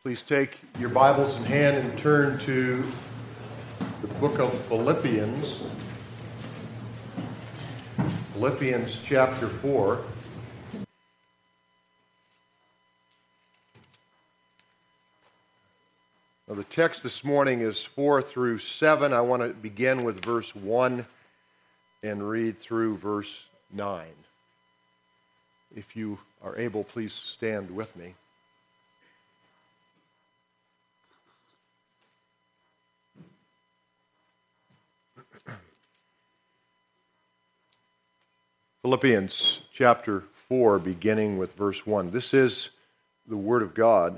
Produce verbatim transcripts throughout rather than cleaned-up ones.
Please take your Bibles in hand and turn to the book of Philippians. Philippians chapter four. Now, the text this morning is four through seven. I want to begin with verse one and read through verse nine. If you are able, please stand with me. Philippians chapter four, beginning with verse one. This is the Word of God.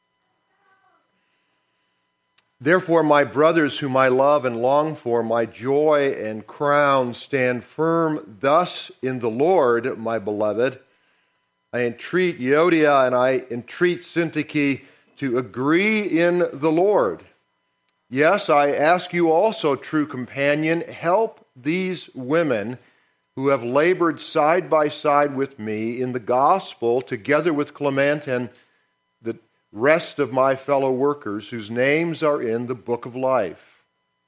Therefore, my brothers, whom I love and long for, my joy and crown, stand firm thus in the Lord, my beloved. I entreat Euodia and I entreat Syntyche to agree in the Lord. Yes, I ask you also, true companion, help these women who have labored side by side with me in the gospel, together with Clement and the rest of my fellow workers, whose names are in the book of life.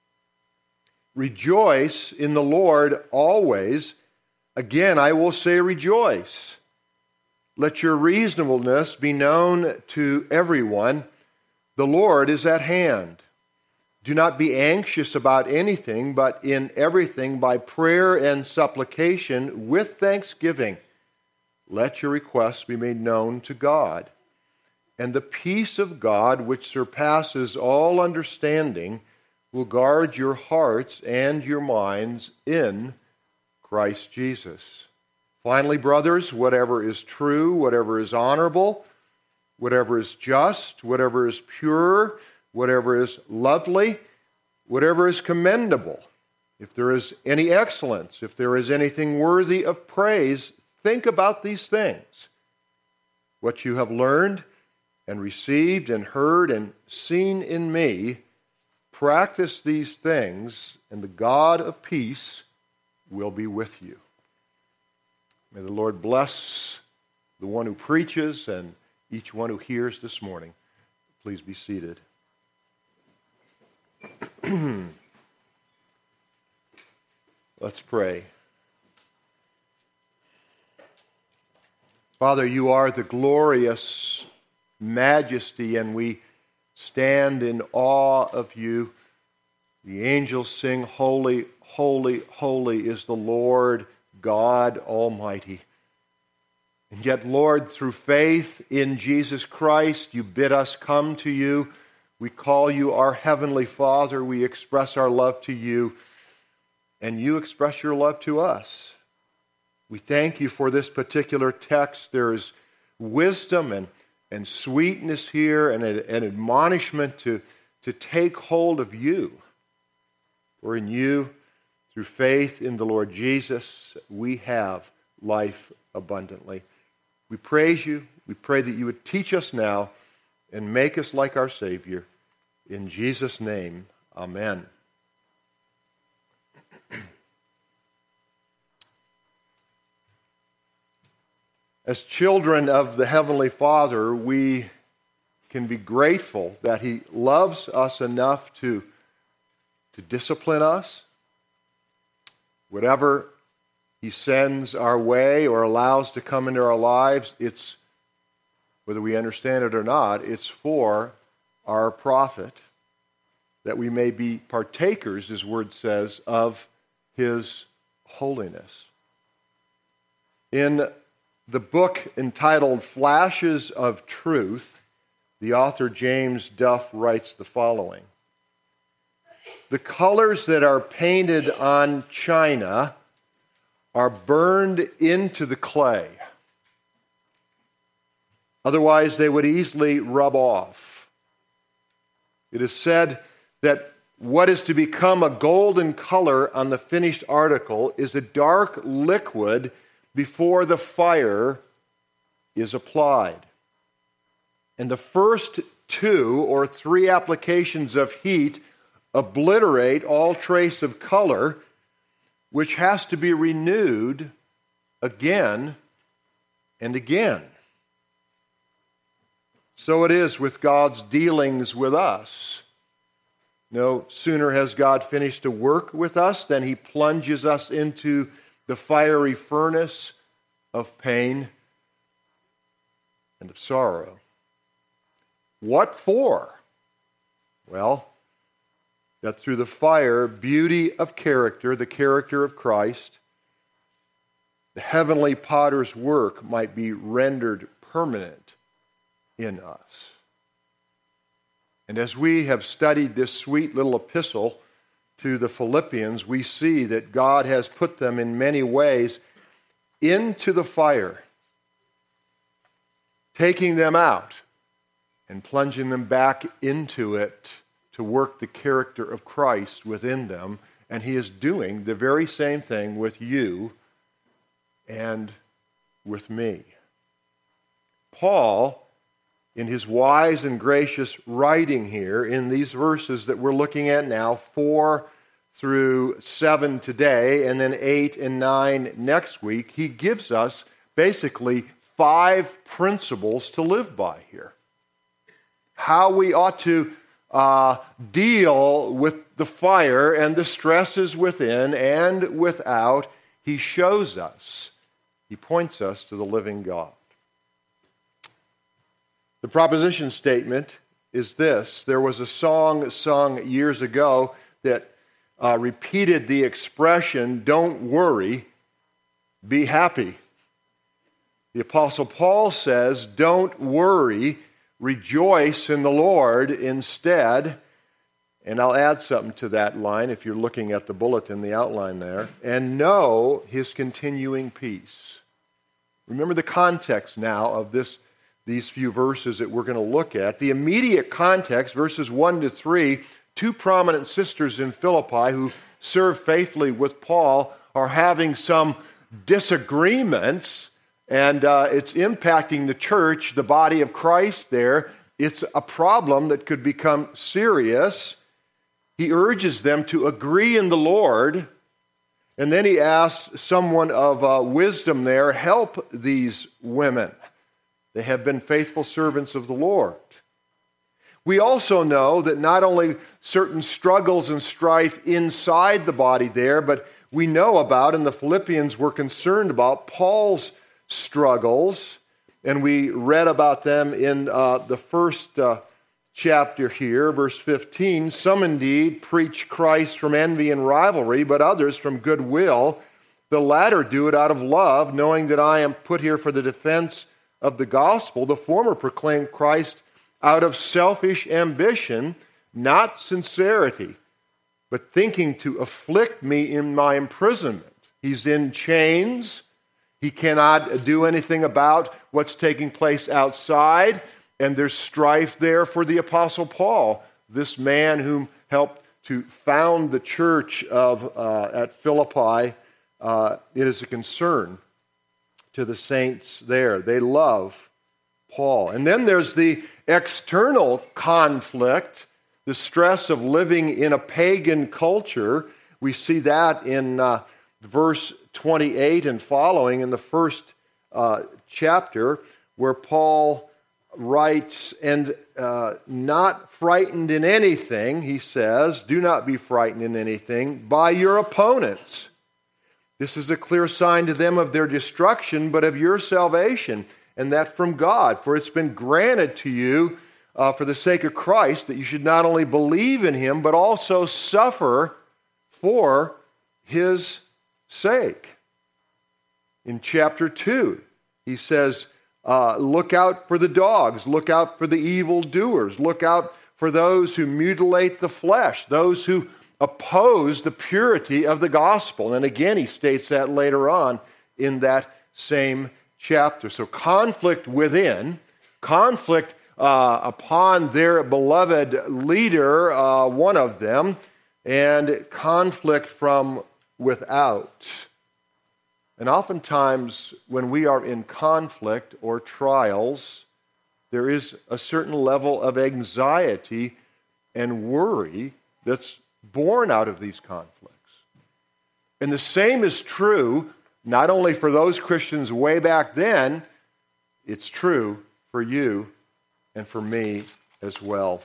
Rejoice in the Lord always. Again, I will say rejoice. Let your reasonableness be known to everyone. The Lord is at hand. Do not be anxious about anything, but in everything by prayer and supplication with thanksgiving, let your requests be made known to God. And the peace of God, which surpasses all understanding, will guard your hearts and your minds in Christ Jesus. Finally, brothers, whatever is true, whatever is honorable, whatever is just, whatever is pure, whatever is lovely, whatever is commendable, if there is any excellence, if there is anything worthy of praise, think about these things. What you have learned and received and heard and seen in me, practice these things, and the God of peace will be with you. May the Lord bless the one who preaches and each one who hears this morning. Please be seated. Let's pray. Father, you are the glorious majesty, and we stand in awe of you. The angels sing, holy, holy, holy is the Lord God Almighty. And yet, Lord, through faith in Jesus Christ, you bid us come to you. We call you our Heavenly Father. We express our love to you, and you express your love to us. We thank you for this particular text. There is wisdom and, and sweetness here, and an admonishment to, to take hold of you. For in you, through faith in the Lord Jesus, we have life abundantly. We praise you. We pray that you would teach us now and make us like our Savior. In Jesus' name, amen. As children of the Heavenly Father, we can be grateful that He loves us enough to, to discipline us. Whatever He sends our way or allows to come into our lives, it's, whether we understand it or not, it's for our profit, that we may be partakers, His Word says, of His holiness. In the book entitled Flashes of Truth, the author James Duff writes the following: the colors that are painted on china are burned into the clay. Otherwise, they would easily rub off. It is said that what is to become a golden color on the finished article is a dark liquid before the fire is applied. And the first two or three applications of heat obliterate all trace of color, which has to be renewed again and again. So it is with God's dealings with us. No sooner has God finished a work with us than he plunges us into the fiery furnace of pain and of sorrow. What for? Well, that through the fire, beauty of character, the character of Christ, the heavenly potter's work might be rendered permanent in us. And as we have studied this sweet little epistle to the Philippians, we see that God has put them in many ways into the fire, taking them out and plunging them back into it to work the character of Christ within them. And he is doing the very same thing with you and with me. Paul, in his wise and gracious writing here, in these verses that we're looking at now, four through seven today, and then eight and nine next week, he gives us basically five principles to live by here. How we ought to uh, deal with the fire and the stresses within and without. He shows us. He points us to the living God. The proposition statement is this. There was a song sung years ago that uh, repeated the expression, "Don't worry, be happy." The Apostle Paul says, "Don't worry, rejoice in the Lord instead." And I'll add something to that line if you're looking at the bulletin, the outline there. "And know his continuing peace." Remember the context now of this these few verses that we're going to look at. The immediate context, verses one to three, two prominent sisters in Philippi who serve faithfully with Paul are having some disagreements, and uh, it's impacting the church, the body of Christ there. It's a problem that could become serious. He urges them to agree in the Lord, and then he asks someone of uh, wisdom there, help these women. They have been faithful servants of the Lord. We also know that not only certain struggles and strife inside the body there, but we know about, and the Philippians were concerned about, Paul's struggles, and we read about them in uh, the first uh, chapter here, verse fifteen. "Some indeed preach Christ from envy and rivalry, but others from goodwill. The latter do it out of love, knowing that I am put here for the defense of the gospel. The former proclaim Christ out of selfish ambition, not sincerity, but thinking to afflict me in my imprisonment." He's in chains. He cannot do anything about what's taking place outside, and there's strife there for the Apostle Paul, this man whom helped to found the church of uh, at Philippi. Uh, it is a concern to the saints there. They love Paul. And then there's the external conflict, the stress of living in a pagan culture. We see that in uh, verse twenty-eight and following in the first uh, chapter, where Paul writes, "And uh, not frightened in anything," he says, "do not be frightened in anything by your opponents. This is a clear sign to them of their destruction, but of your salvation, and that from God. For it's been granted to you uh, for the sake of Christ that you should not only believe in him, but also suffer for his sake." In chapter two, he says, uh, look out for the dogs, look out for the evildoers, look out for those who mutilate the flesh, those who oppose the purity of the gospel. And again, he states that later on in that same chapter. So conflict within, conflict uh, upon their beloved leader, uh, one of them, and conflict from without. And oftentimes, when we are in conflict or trials, there is a certain level of anxiety and worry that's born out of these conflicts. And the same is true not only for those Christians way back then, it's true for you and for me as well.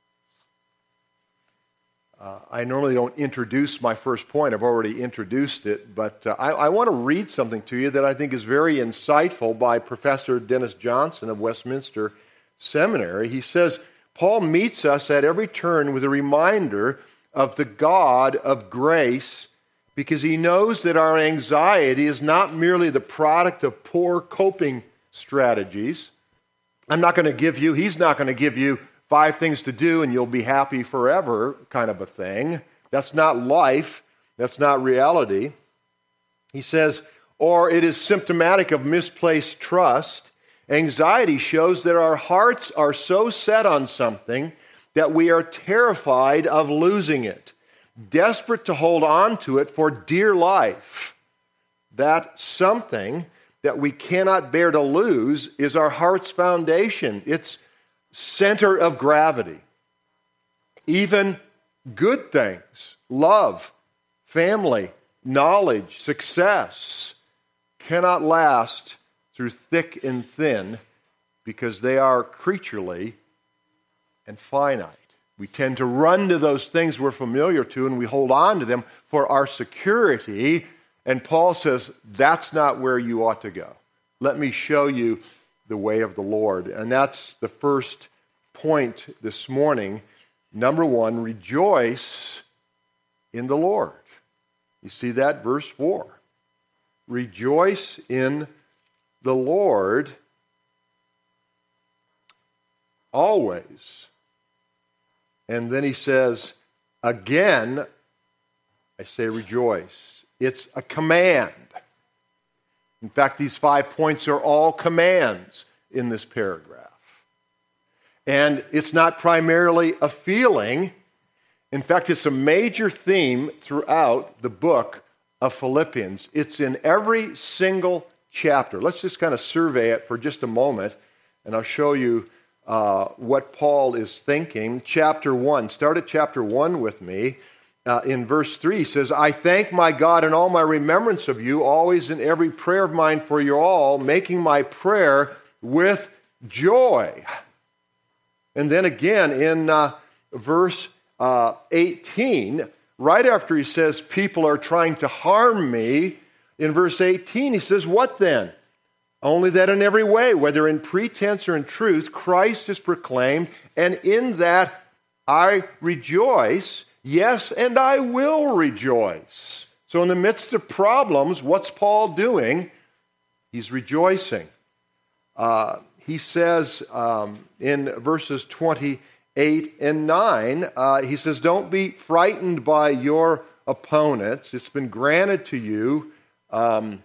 Uh, I normally don't introduce my first point. I've already introduced it, but uh, I, I want to read something to you that I think is very insightful by Professor Dennis Johnson of Westminster Seminary. He says, Paul meets us at every turn with a reminder of the God of grace, because he knows that our anxiety is not merely the product of poor coping strategies. I'm not going to give you, he's not going to give you five things to do and you'll be happy forever kind of a thing. That's not life. That's not reality. He says, or it is symptomatic of misplaced trust. Anxiety shows that our hearts are so set on something that we are terrified of losing it, desperate to hold on to it for dear life. That something that we cannot bear to lose is our heart's foundation, its center of gravity. Even good things, love, family, knowledge, success, cannot last through thick and thin because they are creaturely and finite. We tend to run to those things we're familiar to and we hold on to them for our security. And Paul says, that's not where you ought to go. Let me show you the way of the Lord. And that's the first point this morning. Number one, rejoice in the Lord. You see that? Verse four. Rejoice in the Lord always. And then he says, again, I say rejoice. It's a command. In fact, these five points are all commands in this paragraph. And it's not primarily a feeling. In fact, it's a major theme throughout the book of Philippians. It's in every single chapter. Let's just kind of survey it for just a moment, and I'll show you uh, what Paul is thinking. Chapter one. Start at chapter one with me. Uh, in verse three, he says, I thank my God in all my remembrance of you, always in every prayer of mine for you all, making my prayer with joy. And then again in uh, verse uh, eighteen, right after he says, people are trying to harm me, in verse eighteen, he says, what then? Only that in every way, whether in pretense or in truth, Christ is proclaimed, and in that I rejoice. Yes, and I will rejoice. So in the midst of problems, what's Paul doing? He's rejoicing. Uh, he says um, in verses twenty-eight and nine, uh, he says, don't be frightened by your opponents. It's been granted to you um,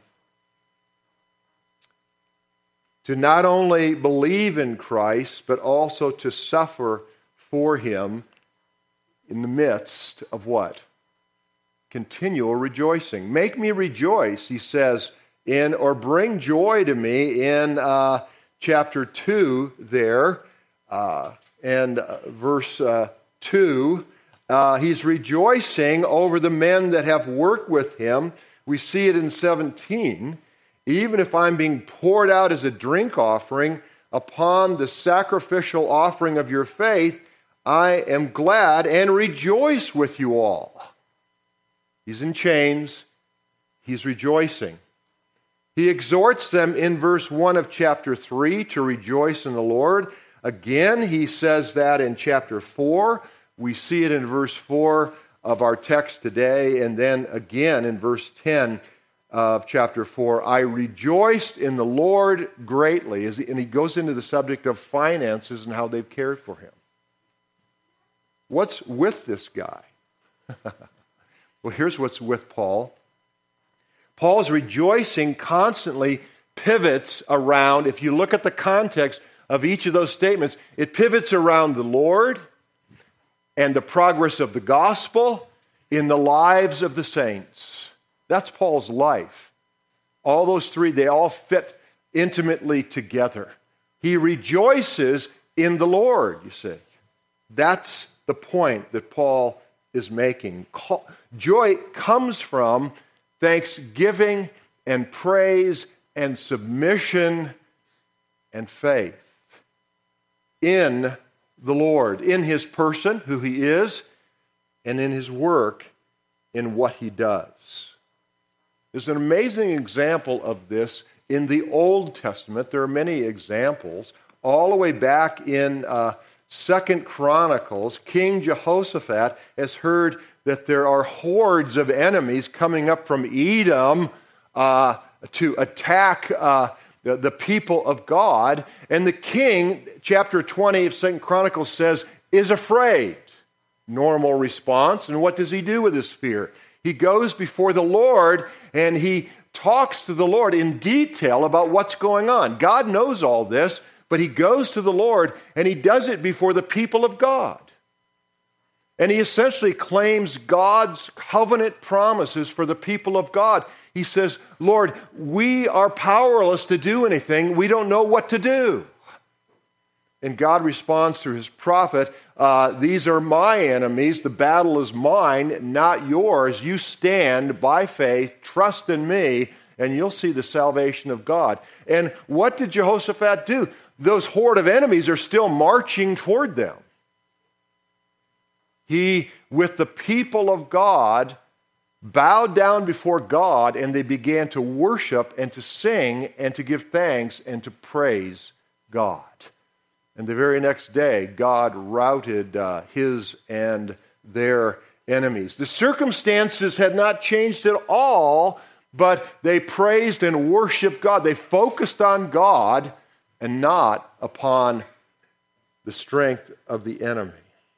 to not only believe in Christ, but also to suffer for him in the midst of what? Continual rejoicing. Make me rejoice, he says, in, or bring joy to me in uh, chapter two there, uh, and uh, verse uh, two. Uh, he's rejoicing over the men that have worked with him. We see it in seventeen. Even if I'm being poured out as a drink offering upon the sacrificial offering of your faith, I am glad and rejoice with you all. He's in chains. He's rejoicing. He exhorts them in verse one of chapter three to rejoice in the Lord. Again, he says that in chapter four. We see it in verse four of our text today. And then again in verse ten of chapter four. I rejoiced in the Lord greatly. And he goes into the subject of finances and how they've cared for him. What's with this guy? Well, here's what's with Paul. Paul's rejoicing constantly pivots around, if you look at the context of each of those statements, it pivots around the Lord and the progress of the gospel in the lives of the saints. That's Paul's life. All those three, they all fit intimately together. He rejoices in the Lord, you see. That's the point that Paul is making. Joy comes from thanksgiving and praise and submission and faith. in the Lord, in his person, who he is, and in his work, in what he does. There's an amazing example of this in the Old Testament. There are many examples. All the way back in uh, Second Chronicles, King Jehoshaphat has heard that there are hordes of enemies coming up from Edom uh, to attack uh, the, the people of God. And the king, chapter twenty of Second Chronicles says, is afraid. Normal response. And what does he do with his fear? He goes before the Lord and he talks to the Lord in detail about what's going on. God knows all this, but he goes to the Lord and he does it before the people of God. And he essentially claims God's covenant promises for the people of God. He says, Lord, we are powerless to do anything. We don't know what to do. And God responds through his prophet, uh, these are my enemies. The battle is mine, not yours. You stand by faith, trust in me, and you'll see the salvation of God. And what did Jehoshaphat do? Those horde of enemies are still marching toward them. He, with the people of God, bowed down before God, and they began to worship and to sing and to give thanks and to praise God. And the very next day, God routed uh, his and their enemies. The circumstances had not changed at all, but they praised and worshiped God. They focused on God and not upon the strength of the enemy.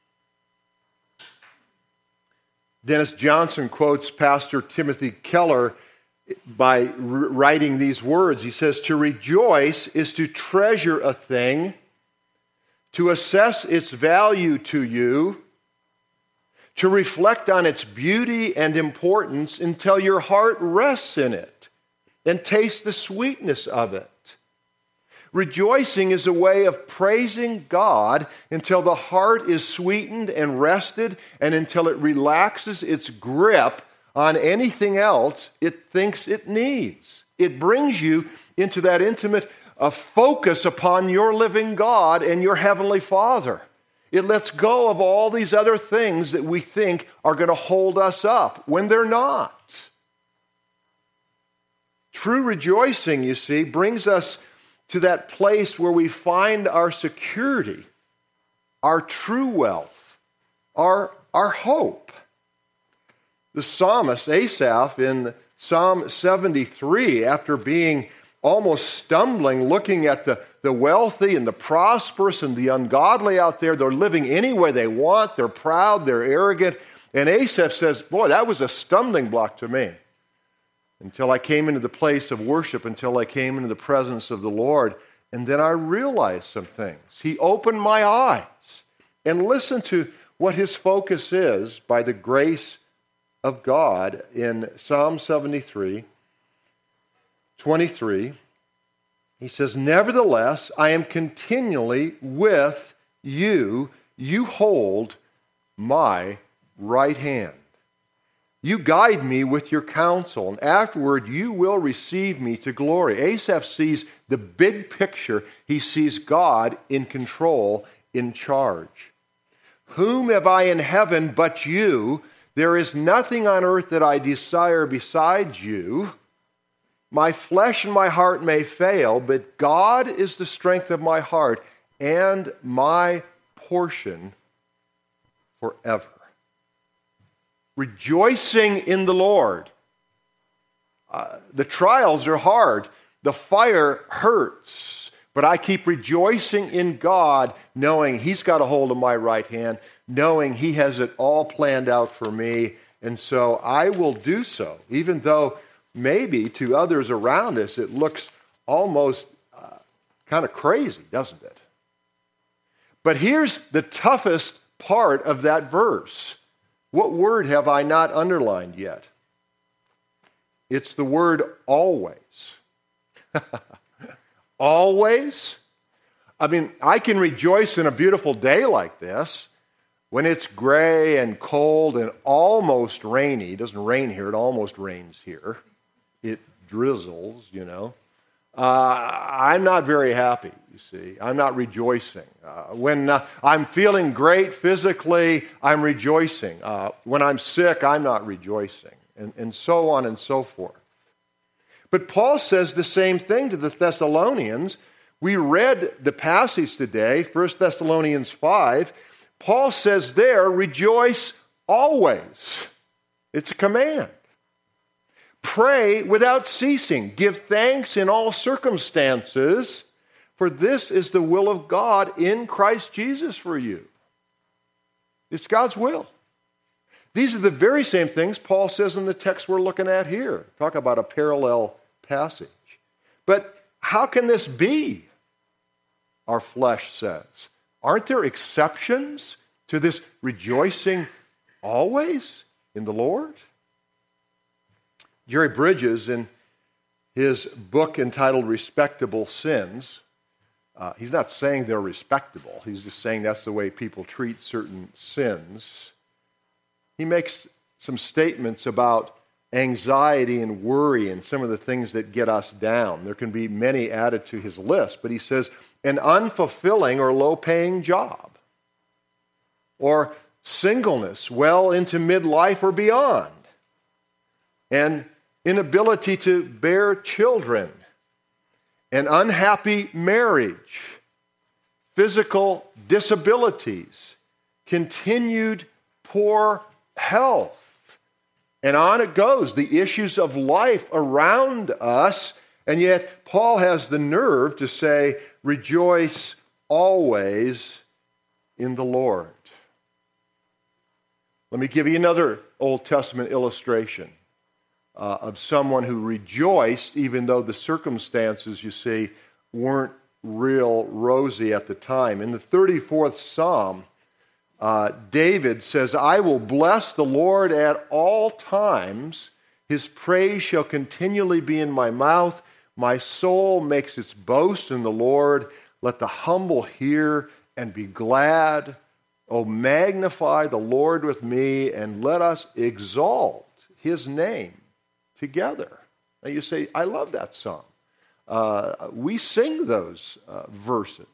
Dennis Johnson quotes Pastor Timothy Keller by writing these words. He says, to rejoice is to treasure a thing, to assess its value to you, to reflect on its beauty and importance until your heart rests in it and tastes the sweetness of it. Rejoicing is a way of praising God until the heart is sweetened and rested and until it relaxes its grip on anything else it thinks it needs. It brings you into that intimate uh, focus upon your living God and your Heavenly Father. It lets go of all these other things that we think are going to hold us up when they're not. True rejoicing, you see, brings us to that place where we find our security, our true wealth, our, our hope. The psalmist Asaph in Psalm seventy-three, after being almost stumbling, looking at the, the wealthy and the prosperous and the ungodly out there, they're living any way they want, they're proud, they're arrogant, and Asaph says, boy, that was a stumbling block to me. Until I came into the place of worship, until I came into the presence of the Lord. And then I realized some things. He opened my eyes. And listen to what his focus is by the grace of God in Psalm seventy-three, twenty-three. He says, nevertheless, I am continually with you. You hold my right hand. You guide me with your counsel, and afterward you will receive me to glory. Asaph sees the big picture. He sees God in control, in charge. Whom have I in heaven but you? There is nothing on earth that I desire besides you. My flesh and my heart may fail, but God is the strength of my heart and my portion forever. Rejoicing in the Lord. Uh, the trials are hard. The fire hurts. But I keep rejoicing in God, knowing He's got a hold of my right hand, knowing He has it all planned out for me. And so I will do so, even though maybe to others around us it looks almost uh, kind of crazy, doesn't it? But here's the toughest part of that verse. What word have I not underlined yet? It's the word always. Always? I mean, I can rejoice in a beautiful day like this when it's gray and cold and almost rainy. It doesn't rain here, it almost rains here. It drizzles, you know. uh, I'm not very happy, you see. I'm not rejoicing. Uh, when uh, I'm feeling great physically, I'm rejoicing. Uh, when I'm sick, I'm not rejoicing. And, and so on and so forth. But Paul says the same thing to the Thessalonians. We read the passage today, First Thessalonians five. Paul says there, rejoice always. It's a command. Pray without ceasing. Give thanks in all circumstances, for this is the will of God in Christ Jesus for you. It's God's will. These are the very same things Paul says in the text we're looking at here. Talk about a parallel passage. But how can this be? Our flesh says. Aren't there exceptions to this rejoicing always in the Lord? Jerry Bridges, in his book entitled Respectable Sins, uh, he's not saying they're respectable. He's just saying that's the way people treat certain sins. He makes some statements about anxiety and worry and some of the things that get us down. There can be many added to his list, but he says an unfulfilling or low-paying job, or singleness well into midlife or beyond, and inability to bear children, an unhappy marriage, physical disabilities, continued poor health, and on it goes, the issues of life around us, and yet Paul has the nerve to say, rejoice always in the Lord. Let me give you another Old Testament illustration uh, of someone who rejoiced even though the circumstances, you see, weren't real rosy at the time. In the thirty-fourth Psalm, uh, David says, I will bless the Lord at all times. His praise shall continually be in my mouth. My soul makes its boast in the Lord. Let the humble hear and be glad. Oh, magnify the Lord with me, and let us exalt his name together. Now you say, I love that song. Uh, we sing those uh, verses.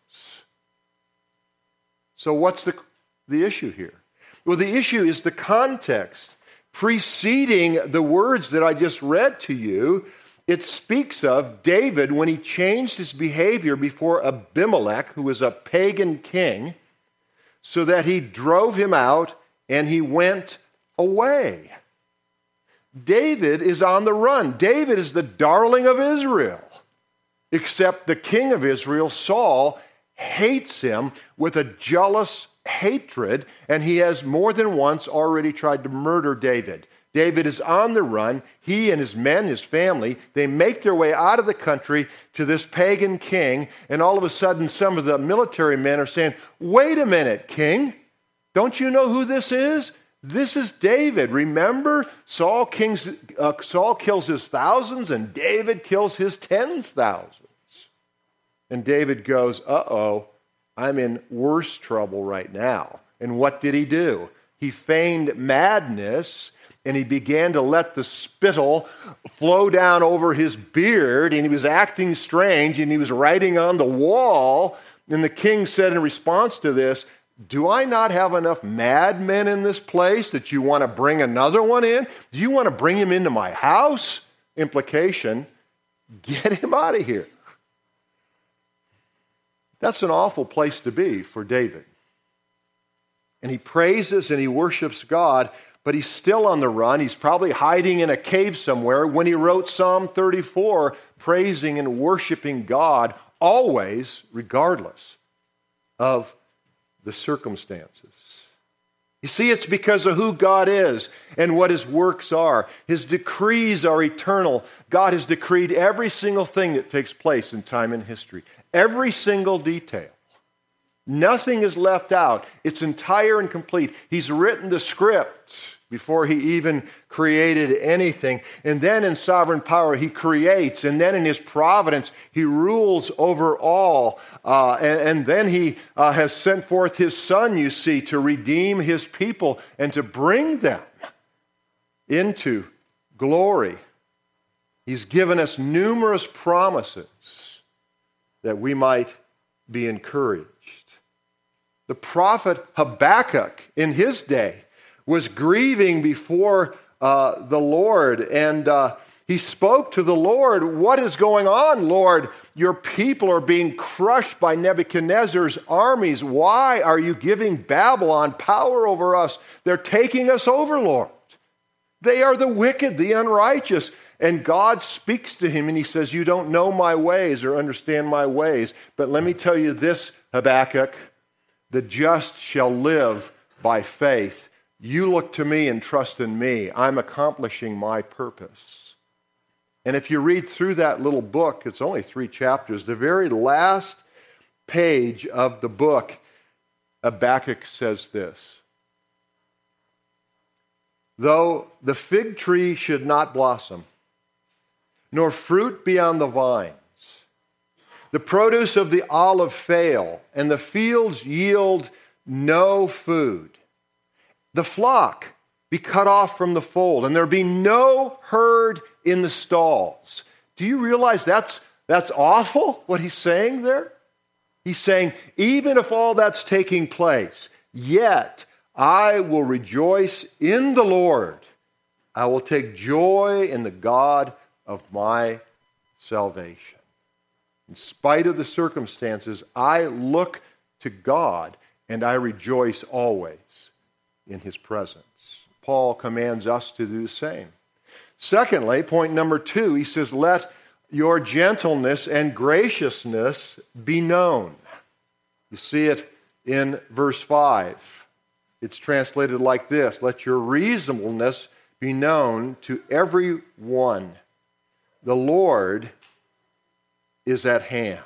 So what's the, the issue here? Well, the issue is the context. Preceding the words that I just read to you, it speaks of David when he changed his behavior before Abimelech, who was a pagan king, so that he drove him out and he went away. David is on the run. David is the darling of Israel, except the king of Israel, Saul, hates him with a jealous hatred, and he has more than once already tried to murder David. David is on the run. He and his men, his family, they make their way out of the country to this pagan king, and all of a sudden some of the military men are saying, wait a minute, king, don't you know who this is? This is David. Remember, Saul, kings, uh, Saul kills his thousands and David kills his tens thousands. And David goes, uh-oh, I'm in worse trouble right now. And what did he do? He feigned madness, and he began to let the spittle flow down over his beard, and he was acting strange, and he was writing on the wall. And the king said in response to this, do I not have enough madmen in this place that you want to bring another one in? Do you want to bring him into my house? Implication, get him out of here. That's an awful place to be for David. And he praises and he worships God, but he's still on the run. He's probably hiding in a cave somewhere when he wrote Psalm thirty-four, praising and worshiping God always, regardless of the circumstances. You see, it's because of who God is and what his works are. His decrees are eternal. God has decreed every single thing that takes place in time and history. Every single detail. Nothing is left out. It's entire and complete. He's written the script before he even created anything. And then in sovereign power, he creates. And then in his providence, he rules over all. Uh, and, and then he uh, has sent forth his Son, you see, to redeem his people and to bring them into glory. He's given us numerous promises. that we might be encouraged. The prophet Habakkuk in his day was grieving before uh, the Lord, and uh, he spoke to the Lord, "What is going on, Lord? Your people are being crushed by Nebuchadnezzar's armies. Why are you giving Babylon power over us? They're taking us over, Lord. They are the wicked, the unrighteous." And God speaks to him and he says, "You don't know my ways or understand my ways. But let me tell you this, Habakkuk, the just shall live by faith. You look to me and trust in me. I'm accomplishing my purpose." And if you read through that little book, it's only three chapters, the very last page of the book, Habakkuk says this: "Though the fig tree should not blossom, nor fruit be on the vines, the produce of the olive fail, and the fields yield no food, the flock be cut off from the fold, and there be no herd in the stalls." Do you realize that's, that's awful, what he's saying there? He's saying, even if all that's taking place, yet I will rejoice in the Lord. I will take joy in the God of my salvation. In spite of the circumstances, I look to God and I rejoice always in his presence. Paul commands us to do the same. Secondly, point number two, he says, "Let your gentleness and graciousness be known." You see it in verse five. It's translated like this: "Let your reasonableness be known to everyone. The Lord is at hand."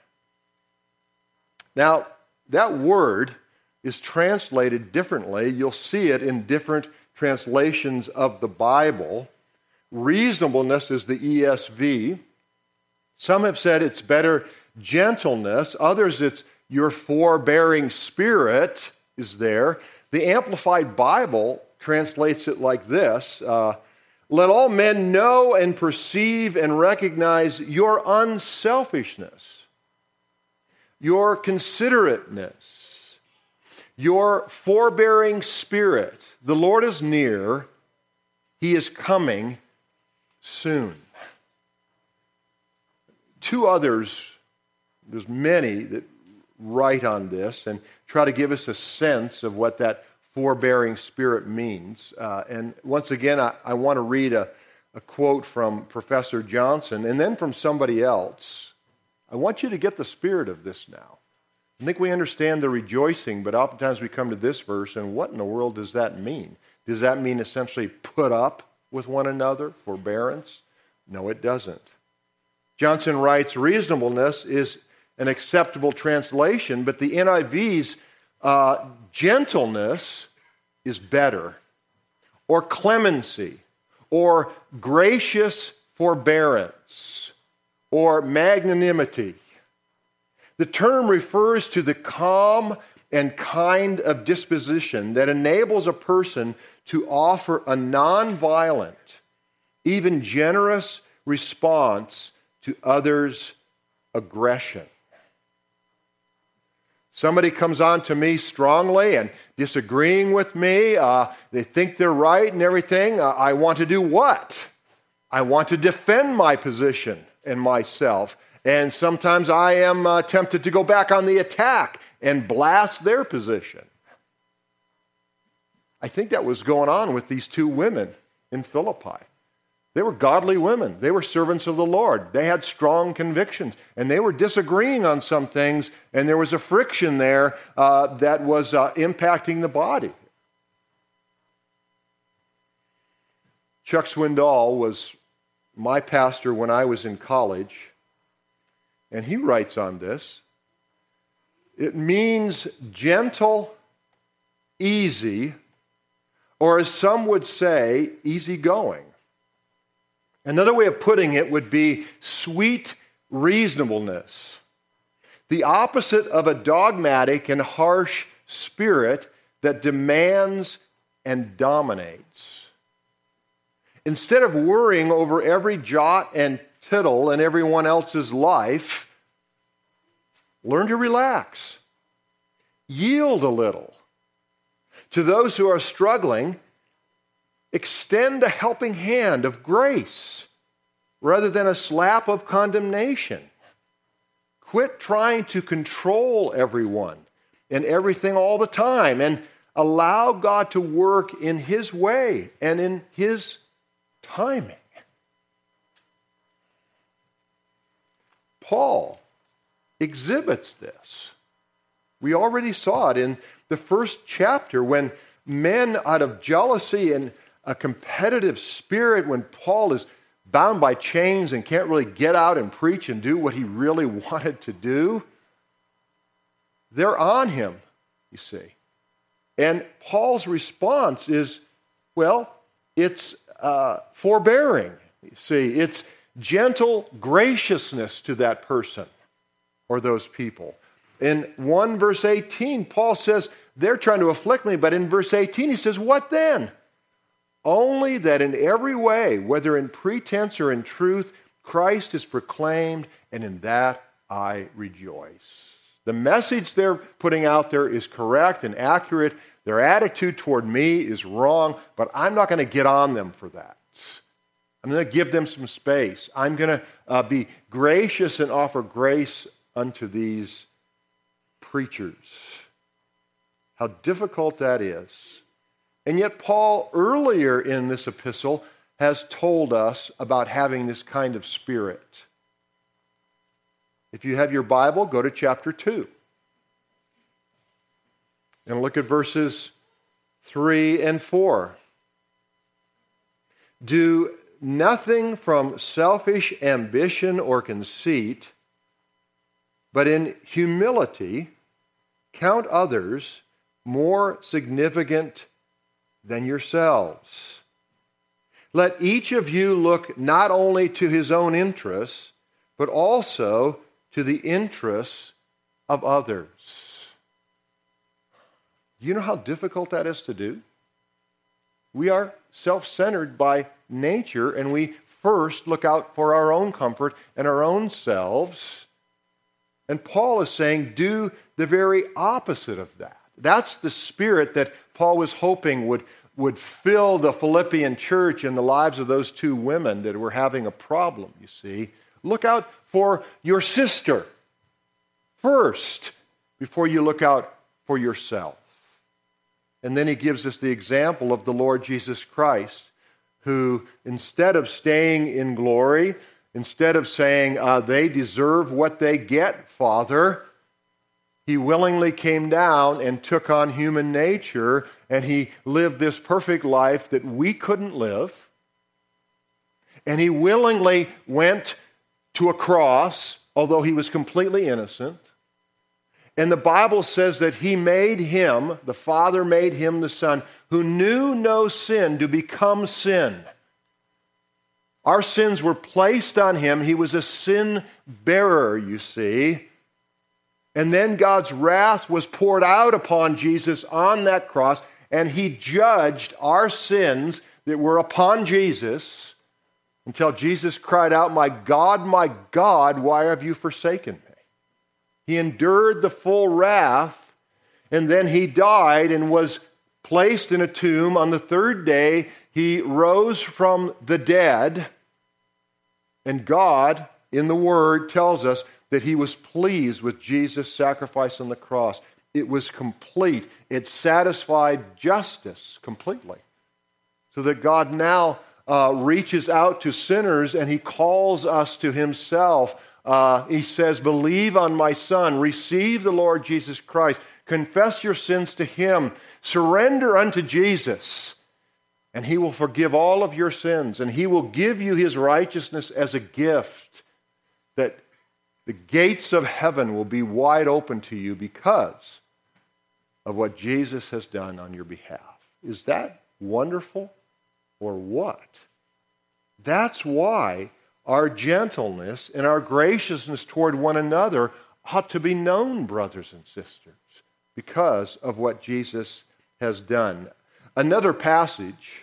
Now, that word is translated differently. You'll see it in different translations of the Bible. Reasonableness is the E S V. Some have said it's better gentleness. Others, it's your forbearing spirit is there. The Amplified Bible translates it like this: uh, "Let all men know and perceive and recognize your unselfishness, your considerateness, your forbearing spirit. The Lord is near. He is coming soon." Two others, there's many that write on this and try to give us a sense of what that forbearing spirit means. Uh, and once again, I, I want to read a, a quote from Professor Johnson and then from somebody else. I want you to get the spirit of this now. I think we understand the rejoicing, but oftentimes we come to this verse, and what in the world does that mean? Does that mean essentially put up with one another, forbearance? No, it doesn't. Johnson writes, "Reasonableness is an acceptable translation, but the N I V's uh, gentleness is better, or clemency, or gracious forbearance, or magnanimity. The term refers to the calm and kind of disposition that enables a person to offer a nonviolent, even generous response to others' aggression." Somebody comes on to me strongly and disagreeing with me. Uh, they think they're right and everything. Uh, I want to do what? I want to defend my position and myself. And sometimes I am uh, tempted to go back on the attack and blast their position. I think that was going on with these two women in Philippi. They were godly women. They were servants of the Lord. They had strong convictions, and they were disagreeing on some things, and there was a friction there uh, that was uh, impacting the body. Chuck Swindoll was my pastor when I was in college, and he writes on this: "It means gentle, easy, or as some would say, easygoing. Another way of putting it would be sweet reasonableness, the opposite of a dogmatic and harsh spirit that demands and dominates. Instead of worrying over every jot and tittle in everyone else's life, Learn to relax. Yield a little. To those who are struggling, extend a helping hand of grace rather than a slap of condemnation. Quit trying to control everyone and everything all the time, and allow God to work in His way and in His timing. Paul exhibits this. We already saw it in the first chapter when men, out of jealousy and a competitive spirit, when Paul is bound by chains and can't really get out and preach and do what he really wanted to do, they're on him, you see. And Paul's response is, well, it's uh, forbearing, you see. It's gentle graciousness to that person or those people. In one verse eighteen, Paul says, they're trying to afflict me, but in verse eighteen he says, what then? Only that in every way, whether in pretense or in truth, Christ is proclaimed, and in that I rejoice. The message they're putting out there is correct and accurate. Their attitude toward me is wrong, but I'm not going to get on them for that. I'm going to give them some space. I'm going to uh, be gracious and offer grace unto these preachers. How difficult that is. And yet Paul, earlier in this epistle, has told us about having this kind of spirit. If you have your Bible, go to chapter two. And look at verses three and four. Do nothing from selfish ambition or conceit, but in humility count others more significant than yourselves. Let each of you look not only to his own interests, but also to the interests of others. Do you know how difficult that is to do? We are self-centered by nature, and we first look out for our own comfort and our own selves. And Paul is saying, do the very opposite of that. That's the spirit that Paul was hoping would, would fill the Philippian church and the lives of those two women that were having a problem, you see. Look out for your sister first before you look out for yourself. And then he gives us the example of the Lord Jesus Christ, who instead of staying in glory, instead of saying, uh, they deserve what they get, Father, he willingly came down and took on human nature, and he lived this perfect life that we couldn't live. And he willingly went to a cross, although he was completely innocent. And the Bible says that he made him, the Father made him the Son, who knew no sin, to become sin. Our sins were placed on him. He was a sin bearer, you see. And then God's wrath was poured out upon Jesus on that cross, and he judged our sins that were upon Jesus until Jesus cried out, "My God, my God, why have you forsaken me?" He endured the full wrath, and then he died and was placed in a tomb. On the third day, he rose from the dead, and God, in the Word, tells us that he was pleased with Jesus' sacrifice on the cross. It was complete. It satisfied justice completely. So that God now uh, reaches out to sinners and he calls us to himself. Uh, he says, believe on my Son, receive the Lord Jesus Christ, confess your sins to him, surrender unto Jesus, and he will forgive all of your sins, and he will give you his righteousness as a gift, that the gates of heaven will be wide open to you because of what Jesus has done on your behalf. Is that wonderful or what? That's why our gentleness and our graciousness toward one another ought to be known, brothers and sisters, because of what Jesus has done. Another passage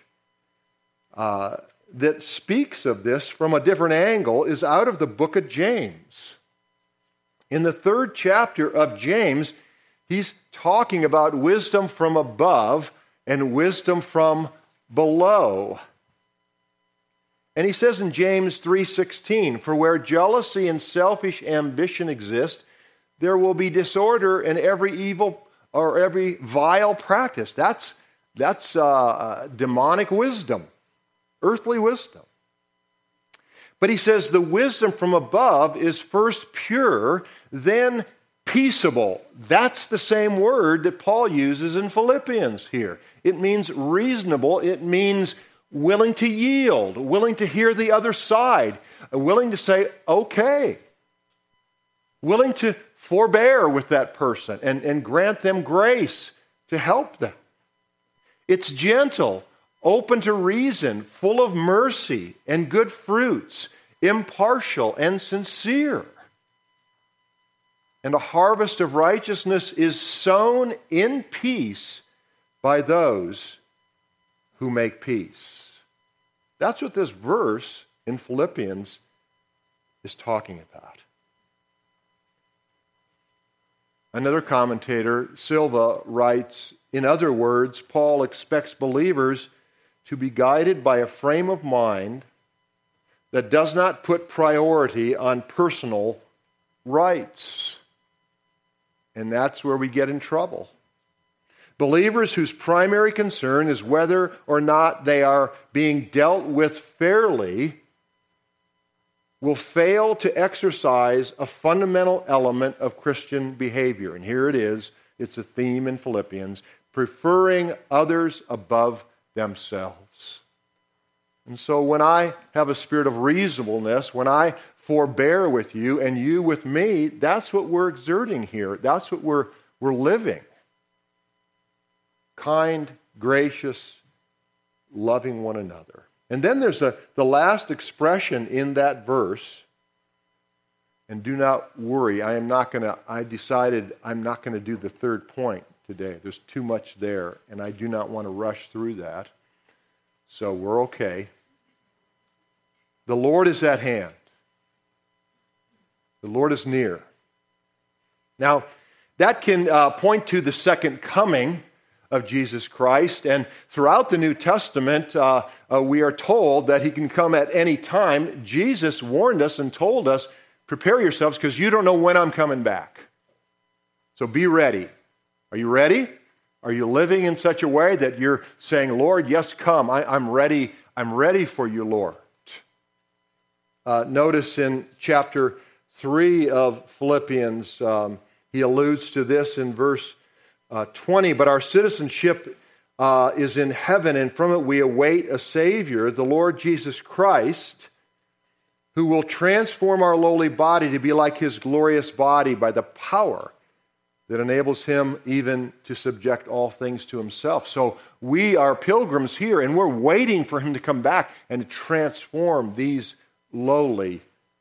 uh, that speaks of this from a different angle is out of the book of James. In the third chapter of James, he's talking about wisdom from above and wisdom from below. And he says in James three sixteen, "For where jealousy and selfish ambition exist, there will be disorder in every evil or every vile practice." That's, that's uh, demonic wisdom, earthly wisdom. But he says the wisdom from above is first pure, then peaceable. That's the same word that Paul uses in Philippians here. It means reasonable. It means willing to yield, willing to hear the other side, willing to say, okay, willing to forbear with that person and, and grant them grace to help them. It's gentle, open to reason, full of mercy and good fruits, impartial and sincere. And a harvest of righteousness is sown in peace by those who make peace. That's what this verse in Philippians is talking about. Another commentator, Silva, writes, "In other words, Paul expects believers to be guided by a frame of mind that does not put priority on personal rights." And that's where we get in trouble. Believers whose primary concern is whether or not they are being dealt with fairly will fail to exercise a fundamental element of Christian behavior. And here it is. It's a theme in Philippians: preferring others above themselves. And so when I have a spirit of reasonableness, when I forbear with you and you with me, that's what we're exerting here. That's what we're, we're living. Kind, gracious, loving one another. And then there's a, the last expression in that verse, and do not worry, I am not going to, I decided I'm not going to do the third point today. There's too much there, and I do not want to rush through that. So we're okay. The Lord is at hand. The Lord is near. Now, that can uh, point to the second coming of Jesus Christ. And throughout the New Testament, uh, uh, we are told that he can come at any time. Jesus warned us and told us, prepare yourselves because you don't know when I'm coming back. So be ready. Are you ready? Are you living in such a way that you're saying, Lord, yes, come. I, I'm ready. I'm ready for you, Lord. Uh, notice in chapter three of Philippians, um, he alludes to this in verse uh, twenty. But our citizenship uh, is in heaven, and from it we await a Savior, the Lord Jesus Christ, who will transform our lowly body to be like his glorious body by the power that enables him even to subject all things to himself. So we are pilgrims here, and we're waiting for him to come back and to transform these lowly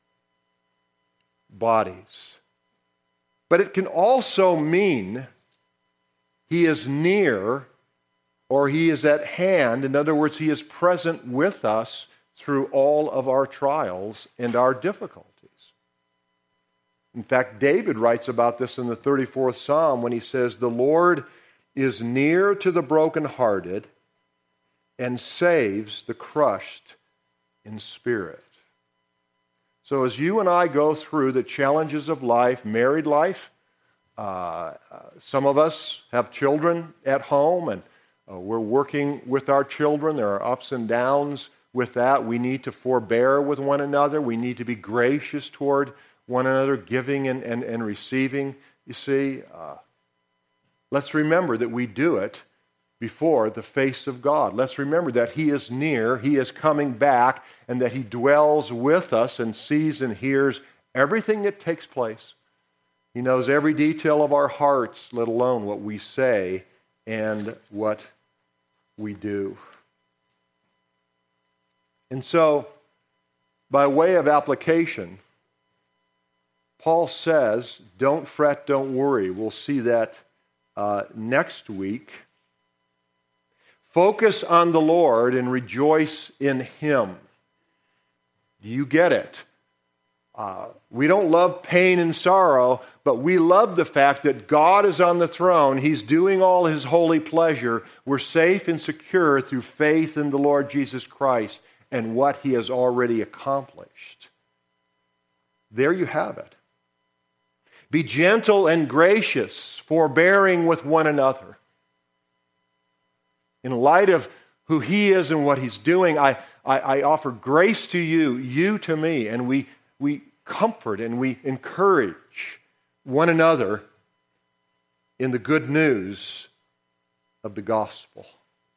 bodies. But it can also mean he is near or he is at hand. In other words, he is present with us through all of our trials and our difficulties. In fact, David writes about this in the thirty-fourth Psalm when he says, the Lord is near to the brokenhearted and saves the crushed in spirit. So as you and I go through the challenges of life, married life, uh, uh, some of us have children at home and uh, we're working with our children. There are ups and downs with that. We need to forbear with one another. We need to be gracious toward one another, giving and, and, and receiving. You see, uh, let's remember that we do it before the face of God. Let's remember that he is near, he is coming back, and that he dwells with us and sees and hears everything that takes place. He knows every detail of our hearts, let alone what we say and what we do. And so, by way of application, Paul says, don't fret, don't worry. We'll see that uh, next week. Focus on the Lord and rejoice in him. Do you get it? Uh, we don't love pain and sorrow, but we love the fact that God is on the throne. He's doing all His holy pleasure. We're safe and secure through faith in the Lord Jesus Christ and what He has already accomplished. There you have it. Be gentle and gracious, forbearing with one another. In light of who He is and what He's doing, I, I, I offer grace to you, you to me, and we We comfort and we encourage one another in the good news of the gospel.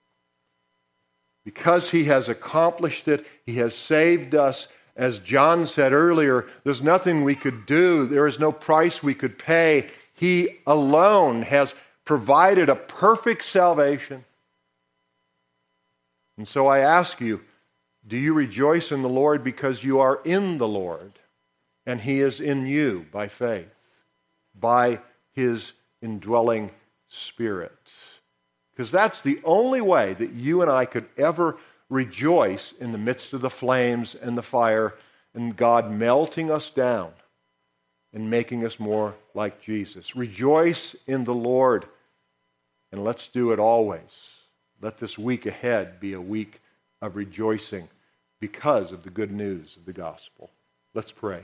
Because He has accomplished it, He has saved us. As John said earlier, there's nothing we could do. There is no price we could pay. He alone has provided a perfect salvation. And so I ask you, do you rejoice in the Lord because you are in the Lord and He is in you by faith, by His indwelling Spirit? Because that's the only way that you and I could ever rejoice in the midst of the flames and the fire and God melting us down and making us more like Jesus. Rejoice in the Lord, and let's do it always. Let this week ahead be a week of rejoicing because of the good news of the gospel. Let's pray.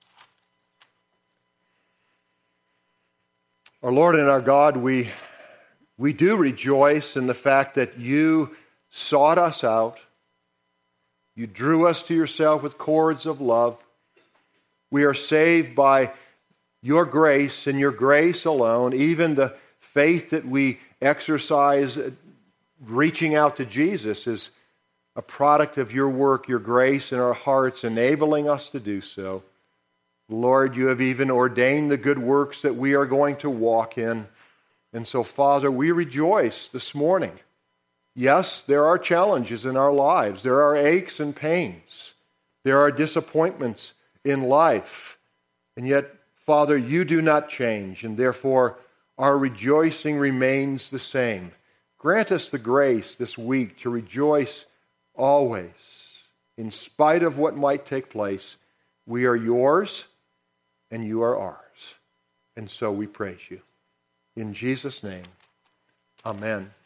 Our Lord and our God, we, we do rejoice in the fact that You sought us out. You drew us to Yourself with cords of love. We are saved by Your grace and Your grace alone. Even the faith that we exercise reaching out to Jesus is a product of Your work, Your grace in our hearts, enabling us to do so. Lord, You have even ordained the good works that we are going to walk in. And so, Father, we rejoice this morning. Yes, there are challenges in our lives. There are aches and pains. There are disappointments in life. And yet, Father, You do not change, and therefore our rejoicing remains the same. Grant us the grace this week to rejoice always. In spite of what might take place, we are Yours and You are ours. And so we praise You. In Jesus' name, amen.